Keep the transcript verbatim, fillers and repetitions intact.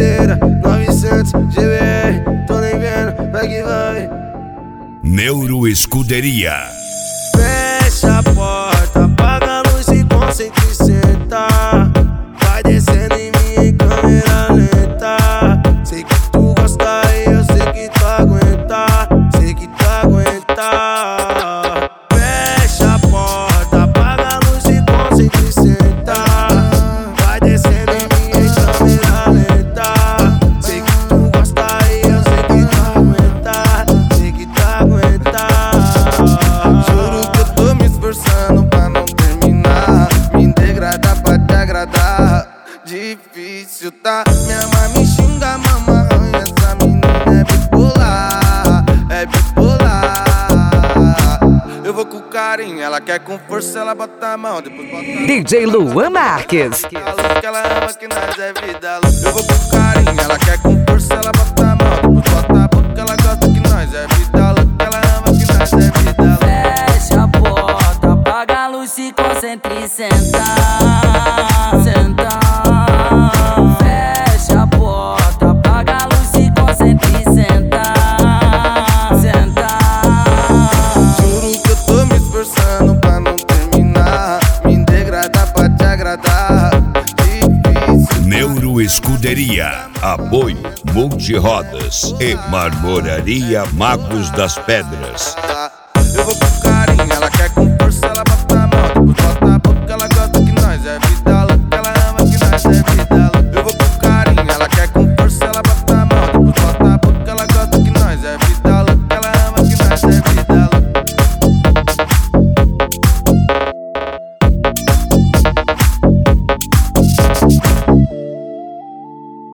inteira, novecentos G B R, tô nem vendo, vai que vai. Neuro Escuderia. Fecha a porta, apaga a luz e concentra e senta. Vai descendo em mim em câmera lenta. Sei que tu gosta e eu sei que tu aguenta. Sei que tu aguenta. Fecha a porta, apaga a luz e concentra e senta. Vai descendo em mim em câmera lenta. Sei que tu gosta e eu sei que tu aguenta. Sei que tu aguenta. Juro que eu tô me esforçando pra não terminar. Me degradar pra te agradar. Difícil, tá? Minha mãe me xinga, mamãe. Essa menina é bipolar. É bipolar. Eu vou com carinho, ela quer com força, ela bota a mão, depois bota a mão. D J Luan Marques. Fala que ela ama, que nós é vida louca. Eu vou com carinho, ela quer com força, ela bota a mão, depois bota a boca, ela gosta que nós é vida louca. Ela ama que nós é vida louca. Fecha a porta, apaga a luz, se concentra e senta. Senta. Fecha a porta, apaga a luz, se concentra e senta. Senta. Juro que eu tô me esforçando pra não terminar. Me degradar pra te agradar. Difícil. Neuro Escuderia. Apoio Multirodas e Marmoraria Magos das Pedras. Eu vou